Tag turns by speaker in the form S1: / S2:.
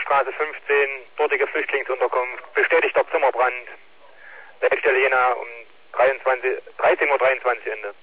S1: Straße 15, dortige Flüchtlingsunterkunft, bestätigter Zimmerbrand, Leitstelle Jena um 13:23 Uhr Ende.